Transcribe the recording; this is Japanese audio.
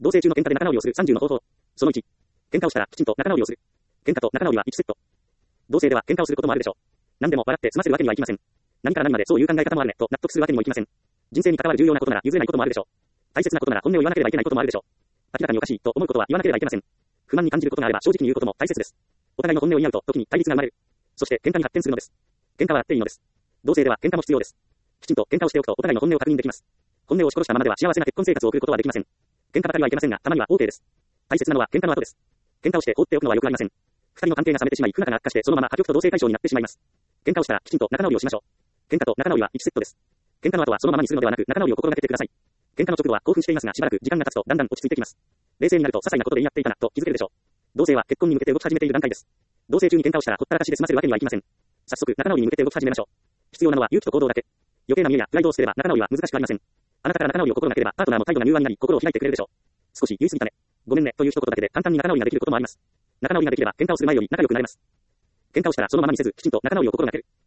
同棲中の喧嘩で仲直りをする30の方法。その1。喧嘩をしたらきちんと仲直りをする。喧嘩と仲直りは1セット。同棲では喧嘩をすることもあるでしょう。何でも笑って済ませるわけにはいきません。何から何までそういう考え方もあるねと納得するわけにもいきません。人生に関わる重要なことなら譲れないこともあるでしょう。大切なことなら本音を言わなければいけないこともあるでしょう。明らかにおかしいと思うことは言わなければいけません。不満に感じることがあれば正直に言うことも大切です。お互いの本音を言い合うと時に対立が生まれる。そして喧嘩に発展するのです。喧嘩はあっていいのです。同棲では喧嘩も必要です。きちんと喧嘩をしておくとお互いの本音を確認できます。本音を押し殺したままでは幸せな結婚生活を送ることはできません。喧嘩ばかりはいけませんが、たまには OK です。大切なのは喧嘩の後です。喧嘩をして放っておくのはよくありません。二人の関係が冷めてしまい、不仲が悪化してそのまま破局と同棲対象になってしまいます。喧嘩をしたらきちんと仲直りをしましょう。喧嘩と仲直りは1セットです。喧嘩の後はそのままにするのではなく仲直りを心がけてください。喧嘩の直後は興奮していますがしばらく時間が経つとだんだん落ち着いてきます。冷静になると些細なことで言い合っていたなと気づけるでしょう。同棲は結婚に向けて動き始めている段階です。同棲中に喧嘩をしたらほったらかしで済ませるわけにはいきません。早速仲直りに向けて動き始めましょう。必要なのは勇気と行動だけ。余計な見栄やプライドを捨てれば仲直りは難しくありません。あなたから仲直りを心がければパートナーも態度が柔和になり心を開いてくれるでしょう。少し言い過ぎたね。ごめんねという一言だけで簡単に仲直りができることもあります。仲直りができれば喧嘩をする前より仲良くなれます。喧嘩をしたらそのままにせずきちんと仲直りを心がける。